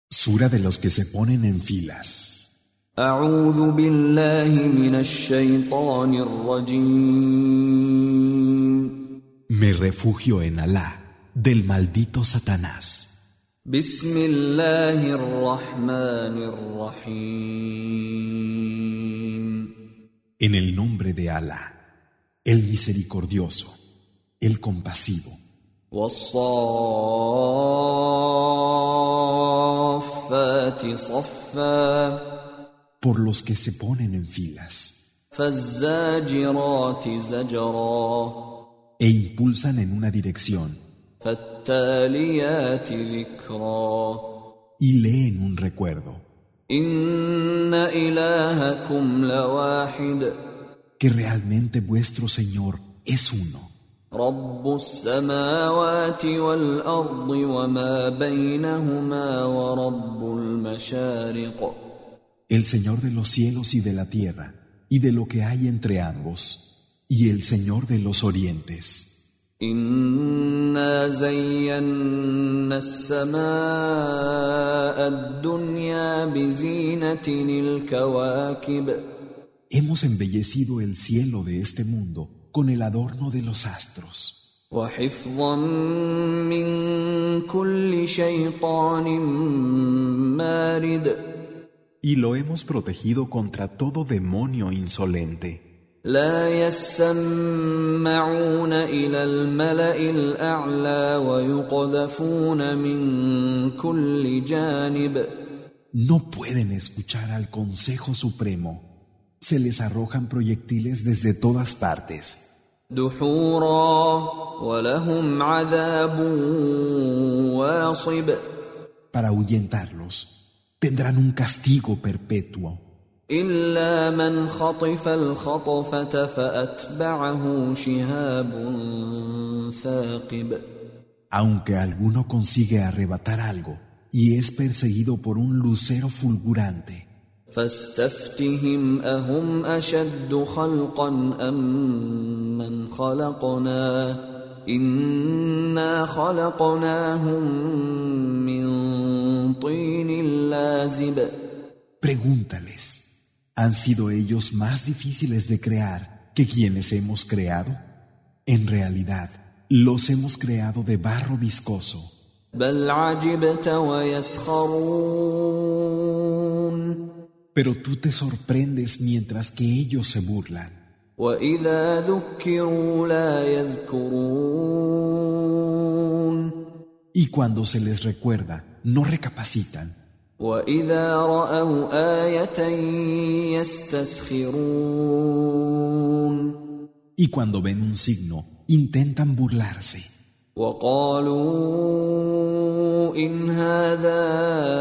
Sura de los que se ponen en filas. أعوذ بالله من الشيطان الرجيم. Me refugio en Alá, del maldito Satanás. بسم الله الرحمن الرحيم. En el nombre de Alá, el misericordioso, el compasivo. والصافات صفا. Por los que se ponen en filas. فالزاجرات زجرا. E impulsan en una dirección. فالتاليات ذكرا. Y leen un recuerdo. إن إلهكم لواحد. Que realmente vuestro Señor es uno. رب السماوات والأرض وما بينهما ورب المشارق. El Señor de los cielos y de la tierra, y de lo que hay entre ambos, y el Señor de los orientes. إنا زينا السماء الدنيا بزينة الكواكب. Hemos embellecido el cielo de este mundo con el adorno de los astros. وحفظا من كل شيطان مارد. Y lo hemos protegido contra todo demonio insolente. لا يسمعون إلى الملأ الأعلى ويقذفون من كل جانب. No pueden escuchar al Consejo Supremo. Se les arrojan proyectiles desde todas partes. دحورا ولهم عذاب واصب. Para ahuyentarlos, tendrán un castigo perpetuo. إلا من خطف الخطفة فأتبعه شهاب ثاقب. Aunque alguno consigue arrebatar algo y es perseguido por un lucero fulgurante. فاستفتهم أهم أشد خلقا أم من خلقنا إنا خلقناهم من طين لازب. Pregúntales, ¿han sido ellos más difíciles de crear que quienes hemos creado? En realidad, los hemos creado de barro viscoso. بل عجبت ويسخرون. Pero tú te sorprendes mientras que ellos se burlan. وإذا ذكروا لا يذكرون. Y cuando se les recuerda, no recapacitan. وإذا رأوا آية يستسخرون. Y cuando ven un signo, intentan burlarse. وقالوا إن هذا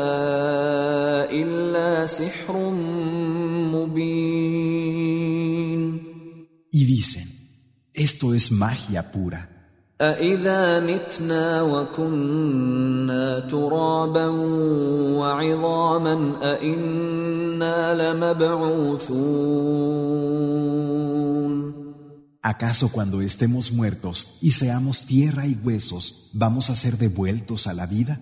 إلا سحر مبين. Y dicen, esto es magia pura. أإذا متنا وكنا ترابا وعظاما أإنا لمبعوثون. ¿Acaso cuando estemos muertos y seamos tierra y huesos, vamos a ser devueltos a la vida?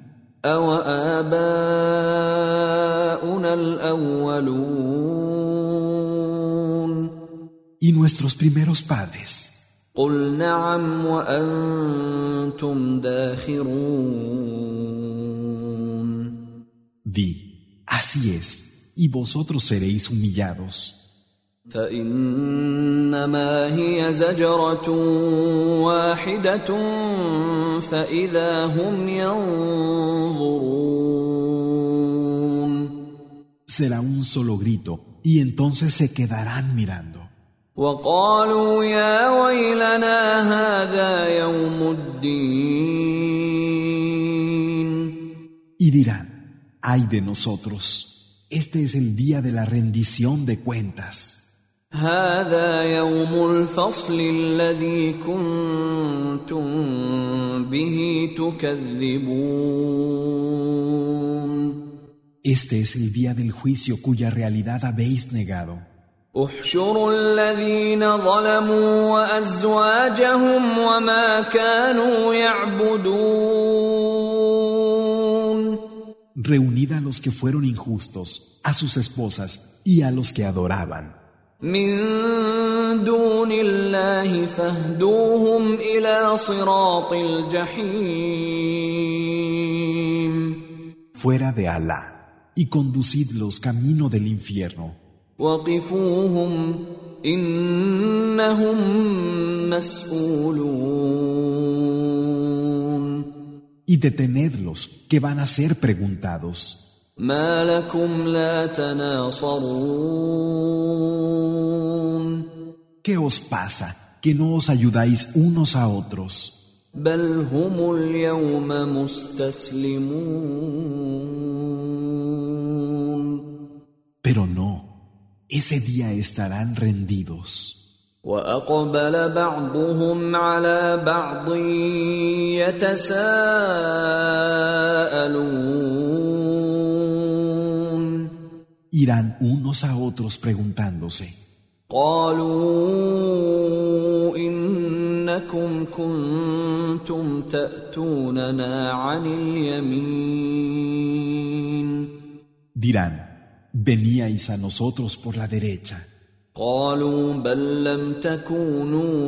أَوَآبَاؤُنَا الْأَوَّلُونَ. ¿Y nuestros primeros padres? قُلْ نَعَمْ وَأَنْتُمْ دَاخِرُونَ. Di, así es, y vosotros seréis humillados. فإنما هي زجرة واحدة فإذا هم ينظرون. Será un solo grito, y entonces se quedarán mirando. وقالوا يا ويلنا هذا يوم الدين. Y dirán, ay de nosotros, este es el día de la rendición de cuentas. هذا يوم الفصل الذي كنتم به تكذبون. Este es el día del juicio cuya realidad habéis negado. احشروا الذين ظلموا وأزواجهم وما كانوا يعبدون. reunid a los que fueron injustos, a sus esposas y a los que adoraban. من دون الله فاهدوهم إلى صراط الجحيم Fuera de Alá, y conducidlos camino del infierno. وقفوهم إنهم مسؤولون Y detenedlos, que van a ser preguntados. ما لكم لا تناصرون ¿Qué os pasa, que no os ayudáis unos a otros? بل هم اليوم مستسلمون Pero no, ese día estarán rendidos. وأقبل بعضهم على بعض يتساءلون Irán unos a otros preguntándose. قالوا إنكم كنتم تأتوننا عن اليمين Dirán, veníais a nosotros por la derecha. قالوا بل لم تكونوا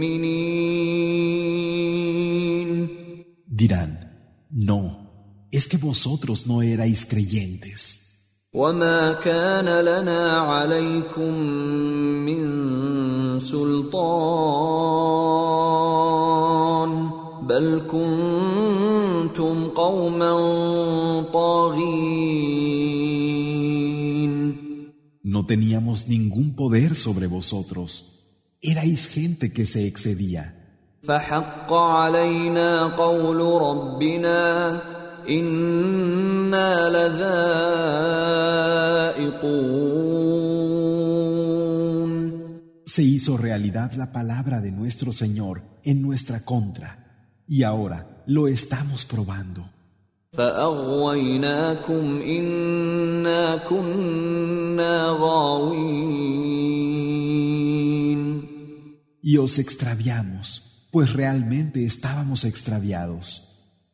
مؤمنين Dirán, no, es que vosotros no erais creyentes. وما كان لنا عليكم من سلطان بل كنتم قوما طاغين No teníamos ningún poder sobre vosotros. Erais gente que se excedía. فحق علينا قول ربنا إنا لذائقون Se hizo realidad la palabra de nuestro Señor en nuestra contra, y ahora lo estamos probando. فأغويناكم إنا كنا غاوين Y os extraviamos, pues realmente estábamos extraviados.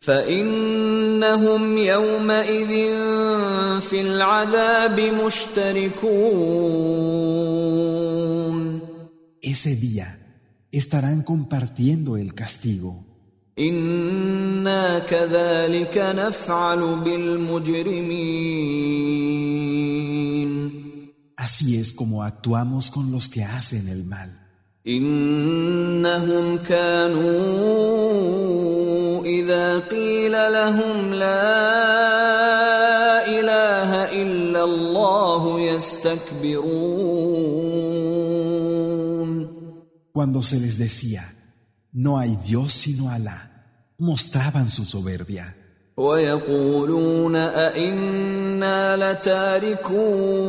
فإنهم يومئذ في العذاب مشتركون Ese día estarán compartiendo el castigo. إنا كذلك نفعل بالمجرمين Así es como actuamos con los que hacen el mal. إنهم كانوا إذا قيل لهم لا إله إلا الله يستكبرون Cuando se les decía, no hay Dios sino Alá, mostraban su soberbia. ويقولون أئنا لتاركو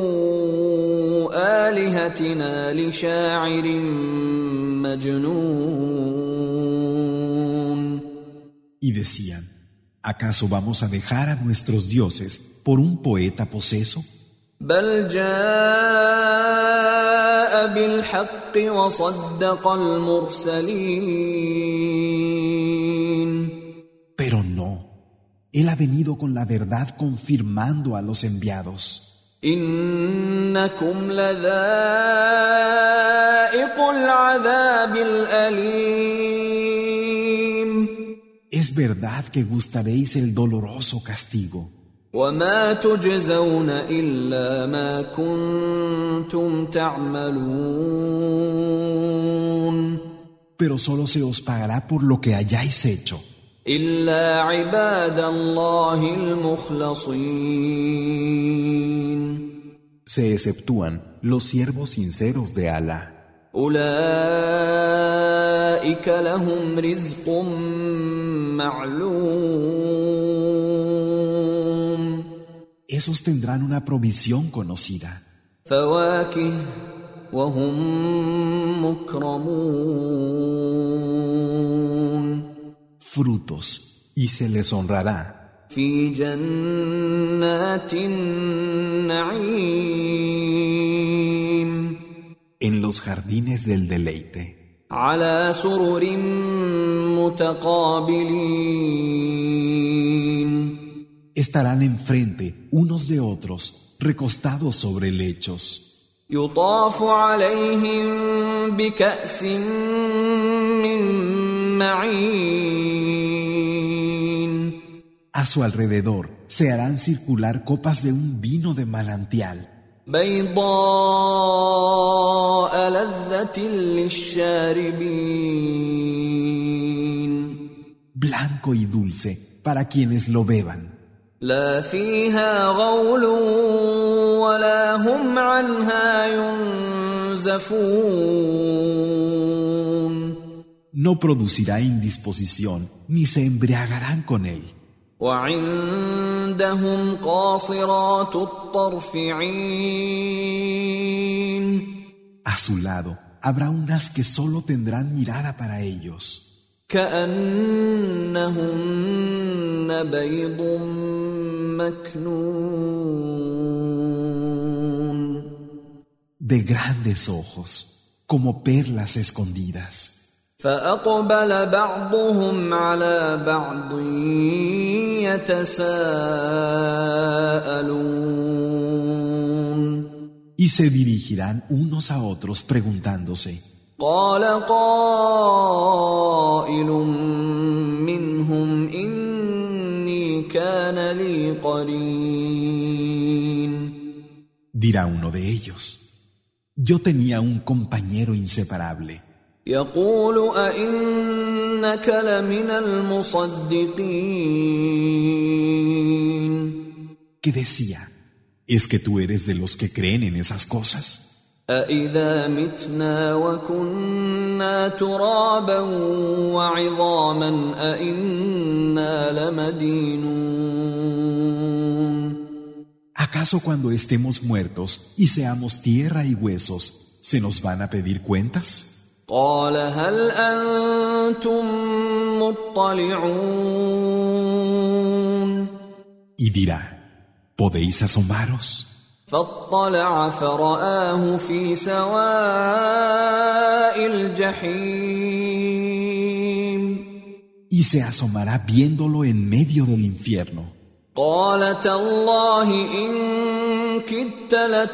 آلهتنا لشاعر مجنون Y decían, ¿acaso vamos a dejar a nuestros dioses por un poeta poseso? بل جاء بالحق وصدق المرسلين Pero no, Él ha venido con la verdad confirmando a los enviados. إنكم لذائق العذاب الأليم Es verdad que gustaréis el doloroso castigo, وما تجزون إلا ما كنتم تعملون pero solo se os pagará por lo que hayáis hecho. إلا عباد الله المخلصين Se exceptúan los siervos sinceros de Alá. أولئك لهم رزق معلوم Esos tendrán una provisión conocida, فواكه وهم مكرمون frutos, y se les honrará في جنات النعيم en los jardines del deleite, على سرر متقابلين Estarán enfrente unos de otros, recostados sobre lechos. يطاف عليهم بكأس من معين. A su alrededor se harán circular copas de un vino de manantial, بيضاء لذة للشاربين. blanco y dulce para quienes lo beban. لا فيها غول ولا هم عنها ينزفون. No producirá indisposición, ni se embriagarán con él. وعندهم قاصرات الطرف عين. A su lado habrá unas que solo tendrán mirada para ellos, كأنهن بيض مكنون. de grandes ojos, como perlas escondidas. فأقبل بعضهم على بعض يتساءلون. Y se dirigirán unos a otros preguntándose. قال قائل منهم إني كان لي قرين. Dirá uno de ellos: yo tenía un compañero inseparable. يقول أئنك لمن المصدقين. Que decía: ¿es que tú eres de los que creen en esas cosas? أإذا متنا وكنا ترابا وعظاما أإنا لمدينون. ¿Acaso cuando estemos muertos y seamos tierra y huesos, se nos van a pedir cuentas? قال هل أنتم مطلعون. Y dirá: ¿podéis asomaros? فاطلع فرآه في سواء الجحيم. Y se asomará viéndolo en medio del infierno. قال تالله إن كدت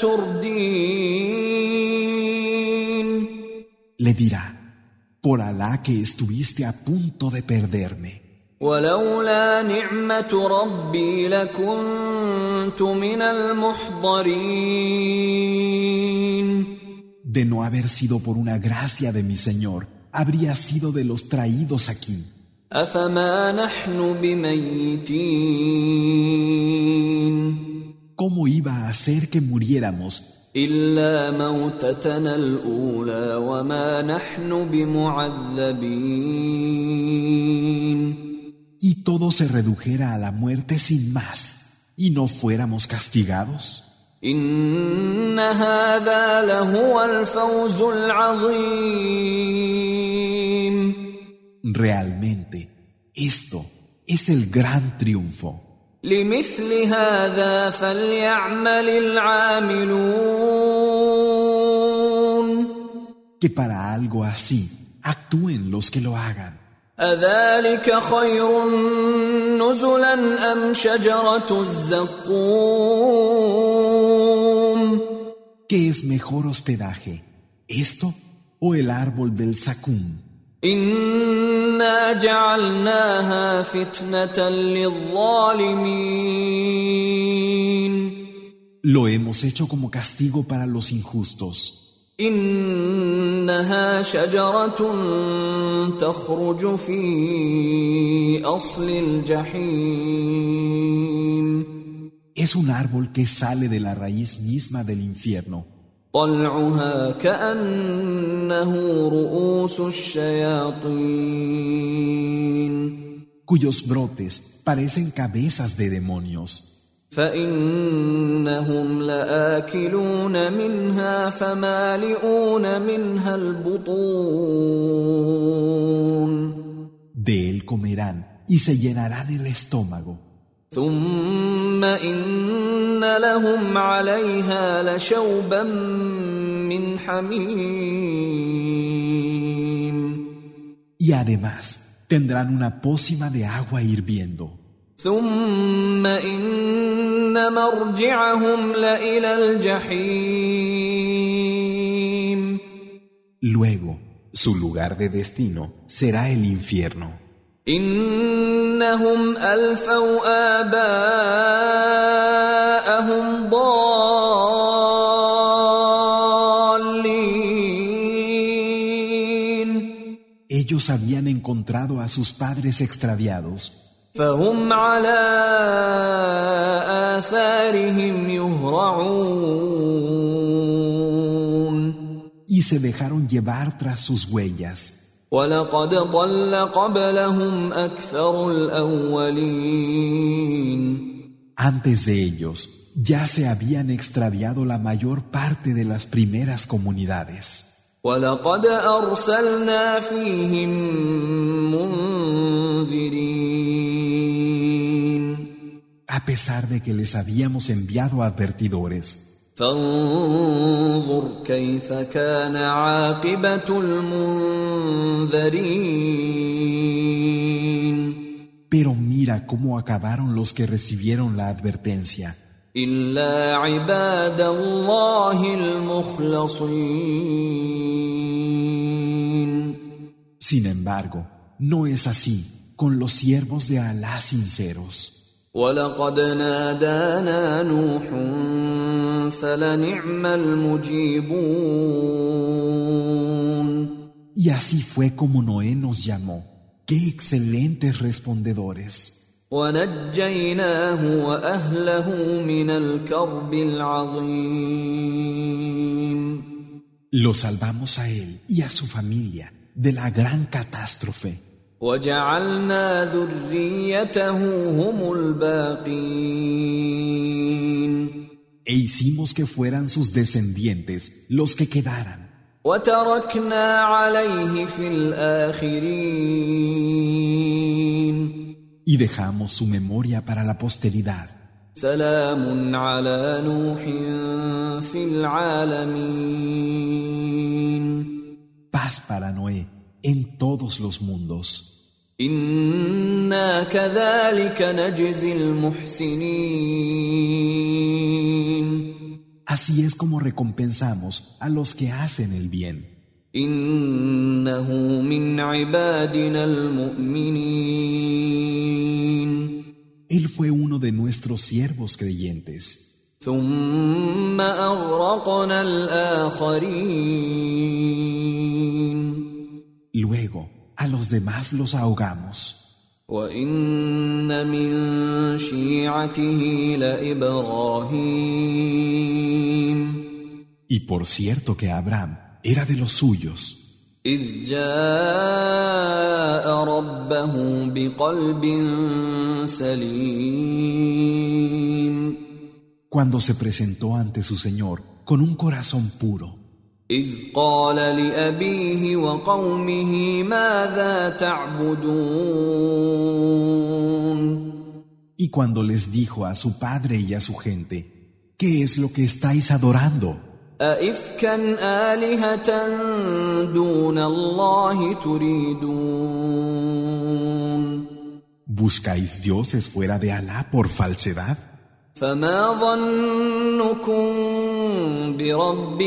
لتردين. Le dirá: por Alá que estuviste a punto de perderme. ولولا نعمة ربي لكنت من المحضرين. De no haber sido por una gracia de mi Señor, habría sido de los traídos aquí. أفما نحن بميتين. ¿Cómo iba a hacer que muriéramos? إلا موتتنا الأولى وما نحن بمعذبين. Y todo se redujera a la muerte sin más, y no fuéramos castigados. إن هذا لهو الفوز العظيم. Realmente, esto es el gran triunfo. لمثل هذا فليعمل العاملون. Que para algo así actúen los que lo hagan. أذلك خير نزلا أم شجرة الزقوم. ¿Qué es mejor hospedaje, esto o el árbol del zacún? إنا جعلناها فتنة للظالمين. Lo hemos hecho como castigo para los injustos. إنها شجرة تخرج في أصل الجحيم. Es un árbol que sale de la raíz misma del infierno. طلعها كأنه رؤوس الشياطين. Cuyos brotes parecen cabezas de demonios. فإنهم لآكلون منها فمالئون منها البطون. De él comerán y se llenarán el estómago. ثم إن لهم عليها لشوبا من حميم. Y además tendrán una pócima de agua hirviendo. ثم إن مرجعهم لإلى الجحيم. Luego, su lugar de destino será el infierno. إنهم ألفوا آباءهم ضالين. Ellos habían encontrado a sus padres extraviados. فهم على آثارهم يهرعون. Y se dejaron llevar tras sus huellas. وَلَقَدْ ضَلَّ قَبْلَهُمْ أَكْثَرُ الْأَوَّلِينَ. Antes de ellos, ya se habían extraviado la mayor parte de las primeras comunidades. وَلَقَدْ أَرْسَلْنَا فِيهِم مُنذِرِينَ. A pesar de que les habíamos enviado advertidores. فانظر كيف كان عاقبة المنذرين. Pero mira cómo acabaron los que recibieron la advertencia. إلا عباد الله المخلصين. Sin embargo, no es así con los siervos de Alá sinceros. وَلَقَدْ نَادَانَا نُوحٌ فَلَنِعْمَ الْمُجِيبُونَ. Y así fue como Noé nos llamó. ¡Qué excelentes respondedores! وَنَجَّيْنَاهُ وَأَهْلَهُ مِنَ الْكَرْبِ الْعَظِيمِ. Lo salvamos a él y a su familia de la gran catástrofe. وَجَعَلْنَا ذُرِّيَّتَهُ هُمُ الْبَاقِينَ. E hicimos que fueran sus descendientes los que quedaran. وَتَرَكْنَا عَلَيْهِ فِي الْآخِرِينَ. Y dejamos su memoria para la posteridad. سَلَامٌ عَلَى نُوحٍ فِي الْعَالَمِينَ. Paz para Noé en todos los mundos. إِنَّا كَذَلِكَ نَجْزِي الْمُحْسِنِينَ. Así es como recompensamos a los que hacen el bien. إِنَّهُ مِنْ عِبَادِنَا الْمُؤْمِنِينَ. Él fue uno de nuestros siervos creyentes. ثُمَّ أَغْرَقْنَا الْآخَرِينَ. Luego, a los demás los ahogamos. وَإِنَّ مِن شِيعَتِهِ لَإِبْرَاهِيمَ. Y por cierto que Abraham era de los suyos. إِذْ جَاءَ رَبَّهُ بِقَلْبٍ سَلِيمٍ. Cuando se presentó ante su Señor con un corazón puro. إِذْ قَالَ لِأَبِيهِ وَقَوْمِهِ مَاذَا تَعْبُدُونَ. Y cuando les dijo a su padre y a su gente, ¿qué es lo que estáis adorando? أَئِفْكًا آلِهَةً دُونَ اللَّهِ تُرِيدُونَ. ¿Buscáis dioses fuera de Alá por falsedad? فَمَا ظَنُّكُم بِرَبِّ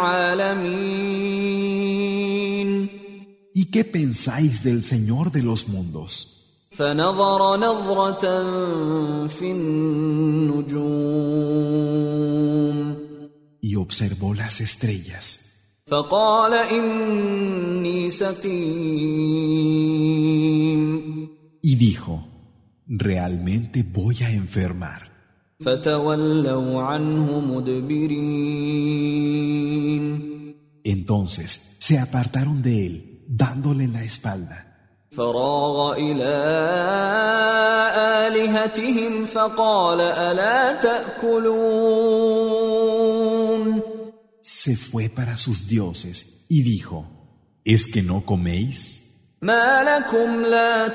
الْعَالَمِينَ. ¿Y qué pensáis del Señor de los mundos? فَنَظَرَ نَظْرَةً فِي النُّجُومِ. Y observó las estrellas. فَقَالَ إِنِّي سَقِيمٌ. Y dijo, realmente voy a enfermar. فَتَوَلَّوْا عَنْهُ مُدْبِرِينَ. Entonces se apartaron de él, dándole la espalda. فَرَاغَ إِلَىٰ آلِهَتِهِمْ فَقَالَ أَلَا تَأْكُلُونَ. Se fue para sus dioses y dijo, ¿es que no coméis? مَا لَكُمْ لَا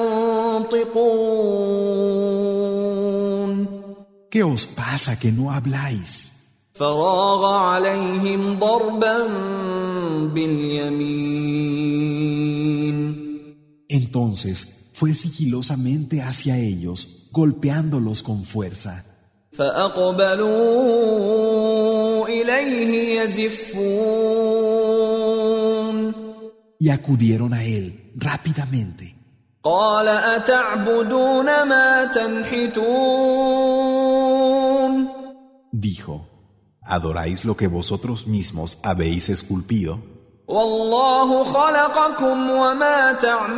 تَنطِقُونَ. ¿Qué os pasa que no habláis? فَرَاغَ عَلَيْهِمْ ضَرْبًا بِالْيَمِينِ. Entonces fue sigilosamente hacia ellos, golpeándolos con fuerza. فأقبلوا إليه يزفون Y acudieron a él rápidamente. قال أتعبدون ما تنحتون Dijo: ¿Adoráis lo que vosotros mismos habéis esculpido? والله خلقكم وما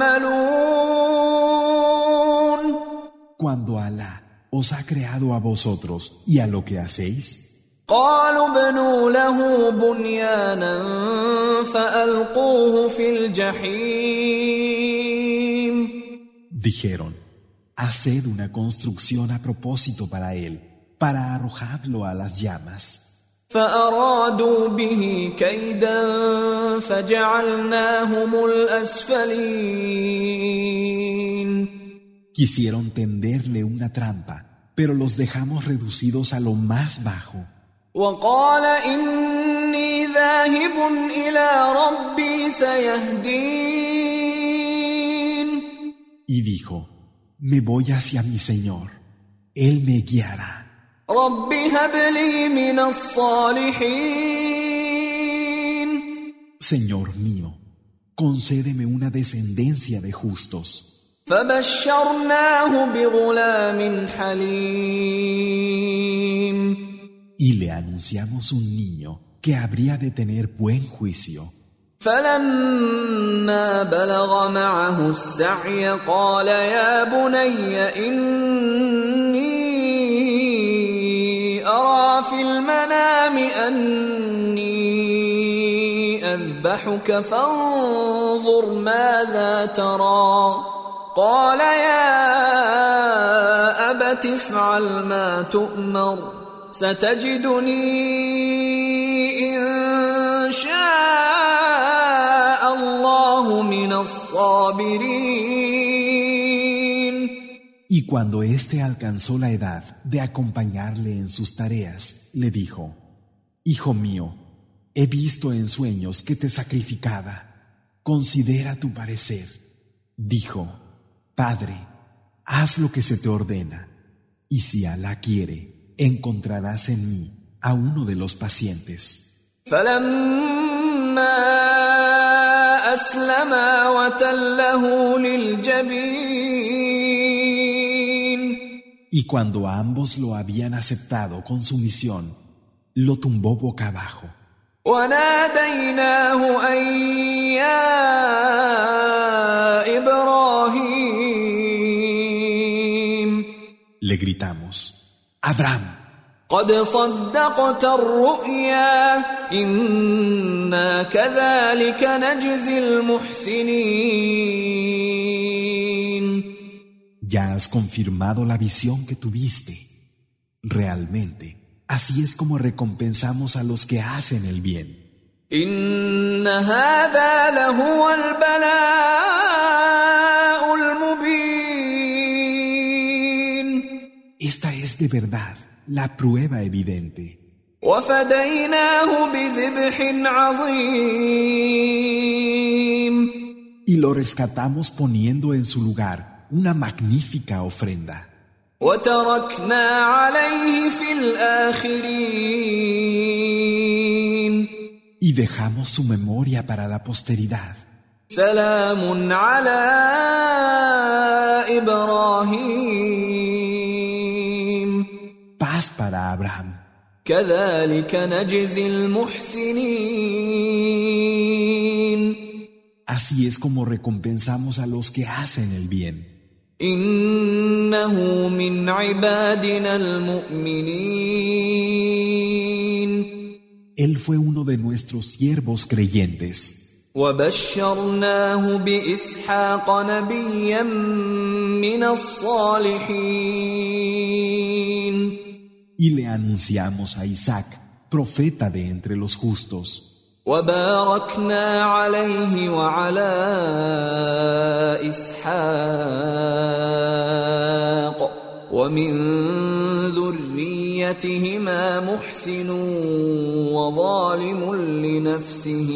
تعملون Cuando Alá os ha creado a vosotros y a lo que hacéis, قالوا ابنوا له بنيانا فألقوه في الجحيم dijeron: haced una construcción a propósito para él, para arrojarlo a las llamas. فأرادوا به كيدا فجعلناهم الأسفلين Quisieron tenderle una trampa, pero los dejamos reducidos a lo más bajo. وقال إني ذاهب إلى ربي سيهدين Y dijo: me voy hacia mi Señor, Él me guiará. رب هب لي من الصالحين Señor mío, concédeme una descendencia de justos. فبشرناه بغلام حليم Y le anunciamos un niño que habría de tener buen juicio. فلما بلغ معه السعي قال يا بني إني أرى في المنام أني أذبحك فانظر ماذا ترى قال يا أبت افعل ما تؤمر ستجدني إن شاء الله من الصابرين. Y cuando éste alcanzó la edad de acompañarle en sus tareas, le dijo: Hijo mío, he visto en sueños que te sacrificaba. Considera tu parecer. Dijo: Padre, haz lo que se te ordena, y si Alá quiere, encontrarás en mí a uno de los pacientes. فلما أسلما وتله للجبين Y cuando ambos lo habían aceptado con sumisión, lo tumbó boca abajo. وناديناه أن يا إبراهيم Le gritamos: Abraham, قد صدقت الرؤيا إنا كذلك نجزي المحسنين. ya has confirmado la visión que tuviste. Realmente, así es como recompensamos a los que hacen el bien. إن هذا لهو البلاء المبين. Esta es de verdad la prueba evidente. وفديناه بذبح عظيم. Y lo rescatamos poniendo en su lugar una magnífica ofrenda. وتركنا عليه في الآخرين. Y dejamos su memoria para la posteridad. سلام على إبراهيم. Paz para Abraham. كذلك نجزي المحسنين. Así es como recompensamos a los que hacen el bien. إنه من عبادنا المؤمنين. Él fue uno de nuestros siervos creyentes. وبشرناه بإسحاق نبيا من الصالحين. Y le anunciamos a Isaac, profeta de entre los justos. وباركنا عليه وعلى إسحاق ومن ذريتهما محسن وظالم لنفسه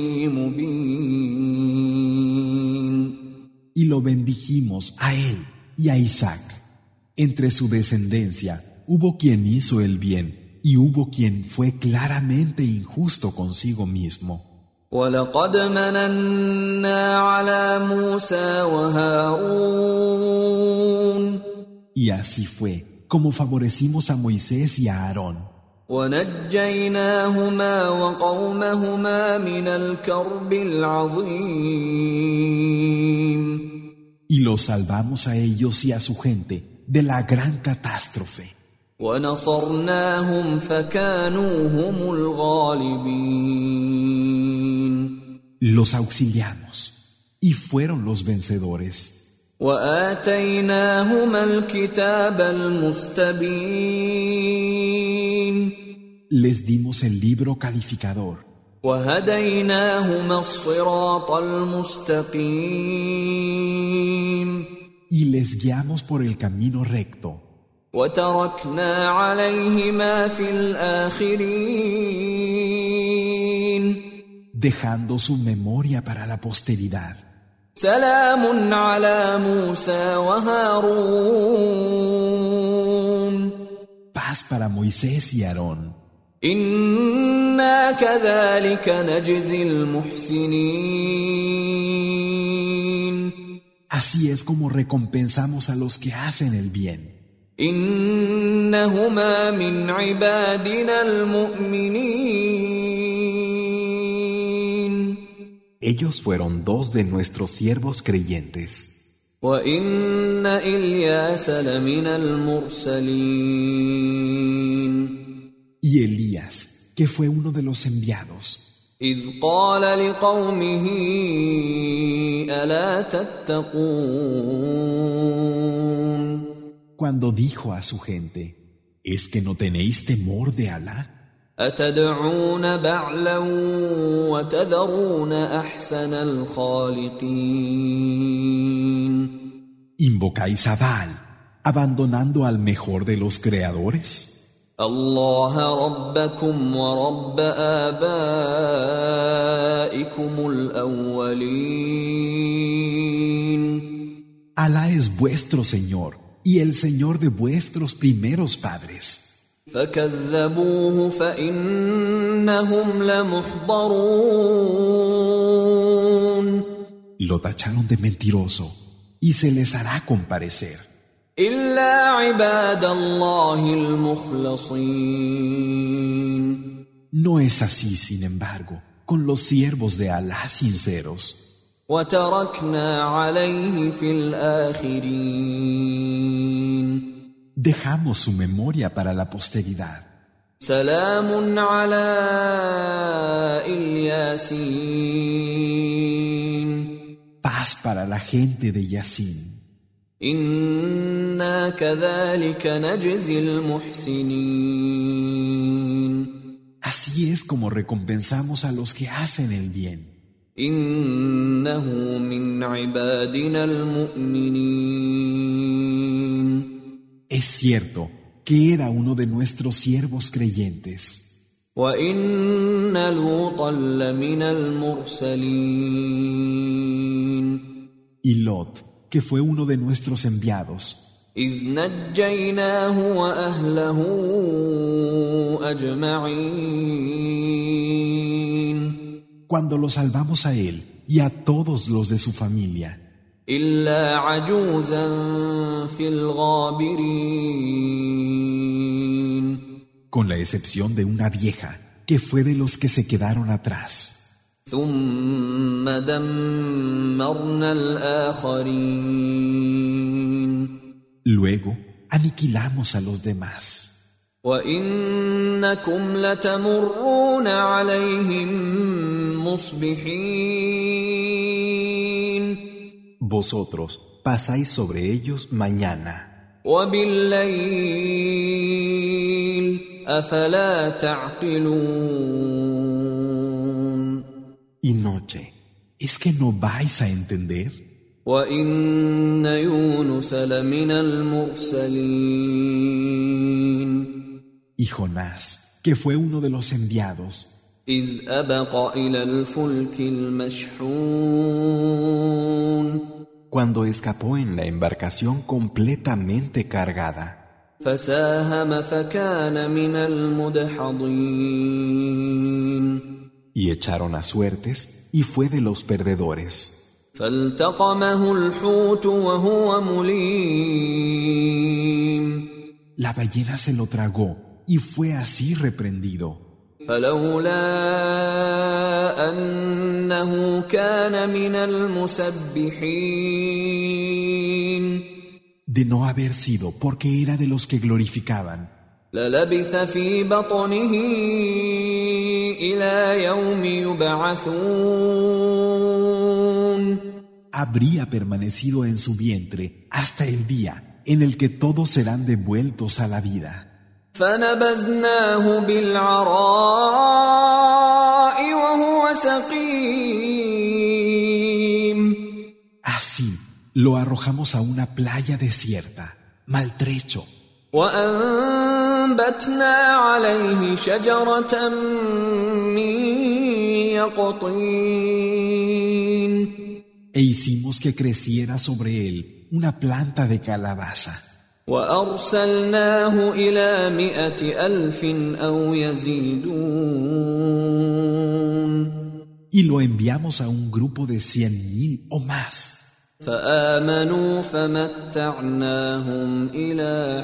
مبين. Y lo bendijimos a él y a Isaac. Entre su descendencia hubo quien hizo el bien y hubo quien fue claramente injusto consigo mismo. وَلَقَدْ مَنَنَّا عَلَى مُوسَى وَهَارُونَ Y así fue como favorecimos a Moisés y a Aarón. وَنَجَّيْنَاهُمَا وَقَوْمَهُمَا مِنَ الْكَرْبِ الْعَظِيمِ Y los salvamos a ellos y a su gente de la gran catástrofe. وَنَصَرْنَاهُمْ فَكَانُوا هُمُ الْغَالِبِينَ Los auxiliamos y fueron los vencedores. وَآتَيْنَاهُمَا الْكِتَابَ الْمُسْتَبِينَ Les dimos el libro calificador. وَهَدَيْنَاهُمَا الصِّرَاطَ الْمُسْتَقِيمَ Y les guiamos por el camino recto. وَتَرَكْنَا عَلَيْهِمَا فِي الْآخِرِينَ Dejando su memoria para la posteridad. سَلَامٌ عَلَى مُوسَى وَهَارُونَ Paz para Moisés y Aarón. إِنَّا كَذَلِكَ نَجْزِي الْمُحْسِنِينَ Así es como recompensamos a los que hacen el bien. إِنَّهُمَا مِنْ عِبَادِنَا الْمُؤْمِنِينَ Ellos fueron dos de nuestros siervos creyentes. وَإِنَّ إِلْيَاسَ لَمِنَ الْمُرْسَلِينَ Y Elías, que fue uno de los enviados, إِذْ قَالَ لِقَوْمِهِ أَلَا تَتَّقُونَ cuando dijo a su gente: ¿Es que no tenéis temor de Alá? أَتَدْعُونَ بَعْلًا وَتَذَرُونَ أَحْسَنَ الْخَالِقِينَ ¿Invocáis a Baal, abandonando al mejor de los creadores? اللَّهَ رَبَّكُمْ وَرَبَّ آبَائِكُمُ الْأَوَّلِينَ Alá es vuestro Señor y el Señor de vuestros primeros padres. فَكَذَّبُوهُ فَإِنَّهُمْ لَمُحْضَرُونَ Lo tacharon de mentiroso y se les hará comparecer. إِلَّا عِبَادَ اللَّهِ الْمُخْلَصِينَ No es así, sin embargo, con los siervos de Alá sinceros. وَتَرَكْنَا عَلَيْهِ فِي الْآخِرِينَ Dejamos su memoria para la posteridad. سَلَامٌ عَلَى الْيَاسِينَ Paz para la gente de Yasin. إِنَّا كَذَلِكَ نَجْزِي الْمُحْسِنِينَ Así es como recompensamos a los que hacen el bien. إِنَّهُ مِنْ عِبَادِنَا الْمُؤْمِنِينَ Es cierto que era uno de nuestros siervos creyentes. وَإِنَّ لُوطًا لَمِنَ الْمُرْسَلِينَ Y Lot, que fue uno de nuestros enviados, إِذْ نَجَّيْنَاهُ وَأَهْلَهُ أَجْمَعِينَ cuando lo salvamos a él y a todos los de su familia, إِلَّا عَجُوزًا فِي الْغَابِرِينَ con la excepción de una vieja que fue de los que se quedaron atrás. ثُمَّ دَمَّرْنَا الْآخَرِينَ Luego aniquilamos a los demás. وَإِنَّكُمْ لَتَمُرُّونَ عَلَيْهِمْ مُصْبِحِينَ Vosotros pasáis sobre ellos mañana. وَبِاللَّيْلِ أَفَلَا تَعْقِلُونَ Y noche, ¿es que no vais a entender? وَإِنَّ يُونُسَ لَمِنَ الْمُرْسَلِينَ Y Jonás, que fue uno de los enviados, إِذْ أَبَقَ إِلَى الْفُلْكِ الْمَشْحُونِ cuando escapó en la embarcación completamente cargada. فساهم فكان من المدحضين Y echaron a suertes y fue de los perdedores. فالتقمه الحوت وهو مليم La ballena se lo tragó y fue así reprendido. فلولا أنه كان من المسبحين De no haber sido porque era de los que glorificaban, للبث في بطنه إلى يوم يبعثون habría permanecido en su vientre hasta el día en el que todos serán devueltos a la vida. فنبذناه بالعراء وهو سقيم Así lo arrojamos a una playa desierta, maltrecho, وأنبتنا عليه شجرة من يقطين e hicimos que creciera sobre él una planta de calabaza. وأرسلناه إلى 100,000 أو يزيدون Y lo enviamos a un grupo de 100,000 o más. فآمنوا فمتعناهم إلى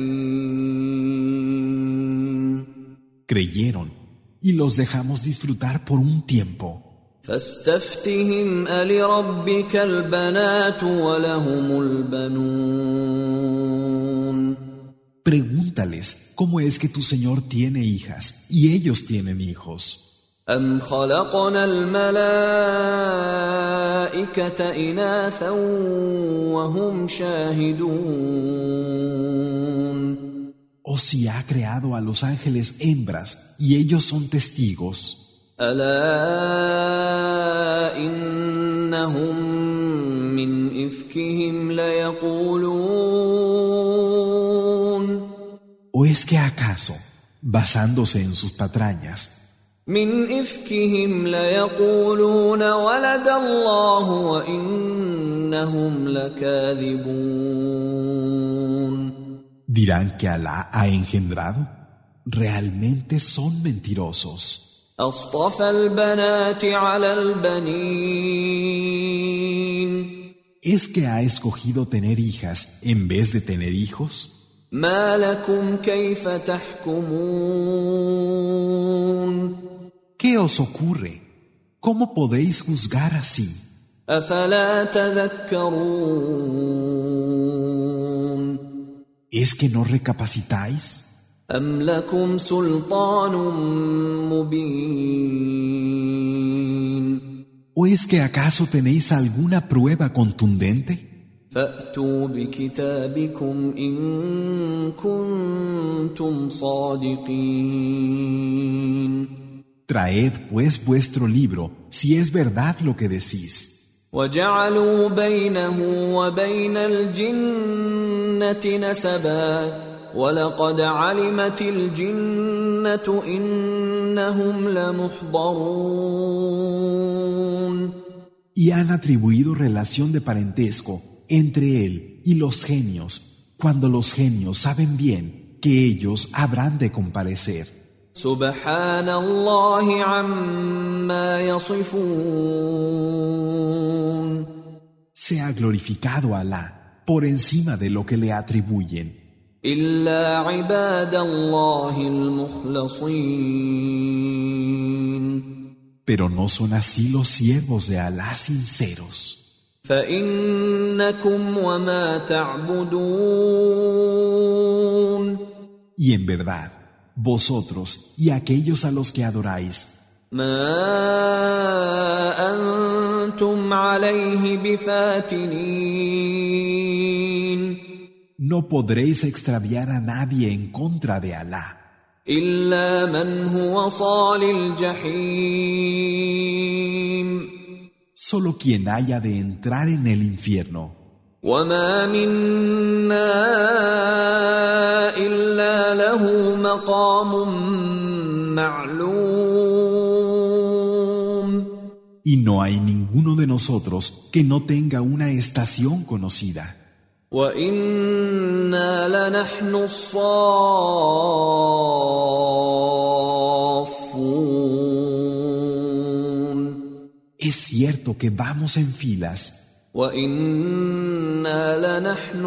حين Creyeron y los dejamos disfrutar por un tiempo. فاستفتهم ألربك البنات ولهم البنون Pregúntales cómo es que tu Señor tiene hijas y ellos tienen hijos. أم خلقنا الملائكة إناثا وهم شاهدون O si ha creado a los ángeles hembras y ellos son testigos. ألا إنهم من إفكهم ليقولون ¿O es que acaso, basándose en sus patrañas, من إفكهم ليقولون ولد الله وإنهم لكاذبون dirán que Alá ha engendrado? Realmente son mentirosos. أصطفى البنات على البنين ¿Es que ha escogido tener hijas en vez de tener hijos? ما لكم كيف تحكمون ¿Qué os ocurre? ¿Cómo podéis juzgar así? أفلا تذكرون ¿Es que no recapacitáis? أم لكم سلطان مبين ¿O es que acaso tenéis alguna prueba contundente? فأتوا بكتابكم إن كنتم صادقين Traed pues vuestro libro, si es verdad lo que decís. وجعلوا بينه وبين الجنة نسبا ولقد علمت الجنة إنهم لمحضرون Y han atribuido relación de parentesco entre él y los genios, cuando los genios saben bien que ellos habrán de comparecer. سبحان الله عما يصفون Sea glorificado Alá por encima de lo que le atribuyen. إلا عباد الله المخلصين Pero no son así los siervos de Alá sinceros. فإنكم وما تعبدون Y en verdad, vosotros y aquellos a los que adoráis, ما أنتم عليه بفاتنين no podréis extraviar a nadie en contra de Alá, إلا من هو صال الجحيم solo quien haya de entrar en el infierno. وما منا إلا له مقام معلوم Y no hay ninguno de nosotros que no tenga una estación conocida. وَإِنَّا لَنَحْنُ الصَّافُّونَ Es cierto que vamos en filas. وَإِنَّا لَنَحْنُ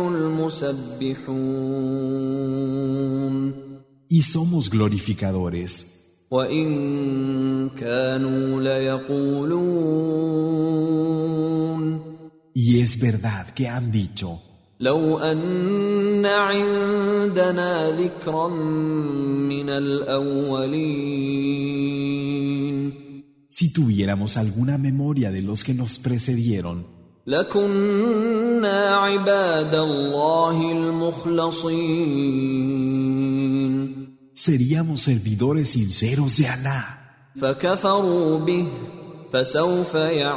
الْمُسَبِّحُونَ Y somos glorificadores. وَإِن كَانُوا لَيَقُولُونَ Y es verdad que han dicho: لَوْ أَنَّ عِندَنَا ذِكْرًا مِّنَ الْأَوَّلِينَ si tuviéramos alguna memoria de los que nos precedieron, لَكُنَّا عِبَادَ اللَّهِ الْمُخْلَصِينَ seríamos servidores sinceros de Alá. فَكَفَرُوا بِهِ فَسَوْفَ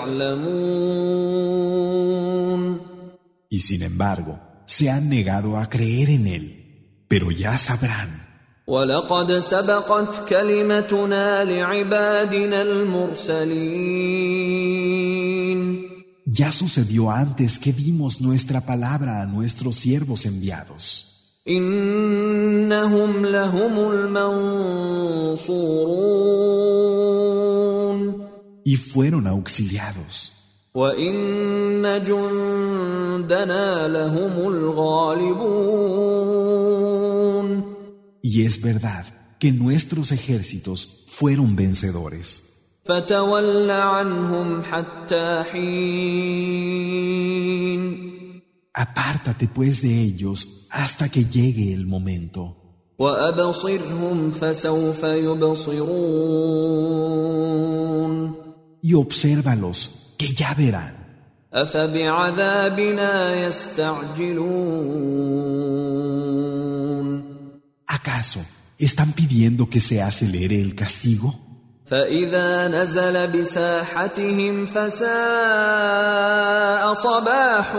يَعْلَمُونَ Y sin embargo, se han negado a creer en él. Pero ya sabrán. وَلَقَدْ سَبَقَتْ كَلِمَتُنَا لِعِبَادِنَا الْمُرْسَلِينَ Ya sucedió antes que dimos nuestra palabra a nuestros siervos enviados. إِنَّهُمْ لَهُمُ الْمَنصُورُونَ Y fueron auxiliados. وَإِنَّ جُندَنَا لَهُمُ الْغَالِبُونَ Y es verdad que nuestros ejércitos fueron vencedores. فَتَوَلَّ عَنْهُمْ حَتَّى حِينٍ Apártate pues de ellos hasta que llegue el momento. وَأَبْصِرْهُمْ فَسَوْفَ يُبْصِرُونَ Y obsérvalos, que ya verán. أَفَبِعَذَابِنَا يَسْتَعْجِلُونَ ¿Acaso están pidiendo que se acelere el castigo? فَإِذَا نَزَلَ بِسَاحَتِهِمْ فَسَاءَ صَبَاحُ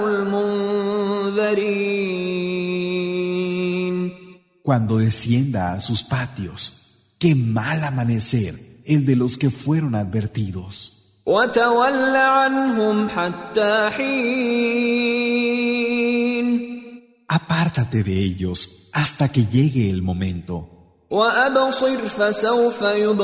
الْمُنذَرِينَ Cuando descienda a sus patios, qué mal amanecer el de los que fueron advertidos. وَتَوَلَّ عَنْهُمْ حَتَّى حِينٍ Apártate de ellos hasta que llegue el momento. وَأَبْصِرْ فَسَوْفَ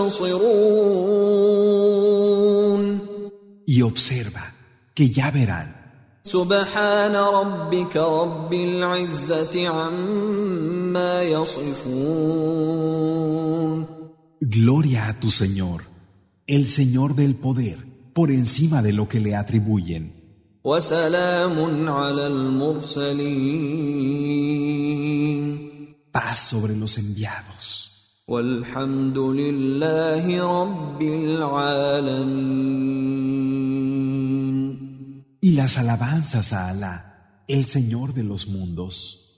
يُبْصِرُونَ Y observa, que ya verán. سُبْحَانَ رَبِّكَ رَبِّ الْعِزَّةِ عَمَّا يَصِفُونَ Gloria a tu Señor, el Señor del poder, por encima de lo que le atribuyen. وَسَلَامٌ عَلَى الْمُرْسَلِينَ Paz sobre los enviados. وَالْحَمْدُ لِلَّهِ رَبِّ الْعَالَمِينَ Y las alabanzas a Alá, el Señor de los mundos.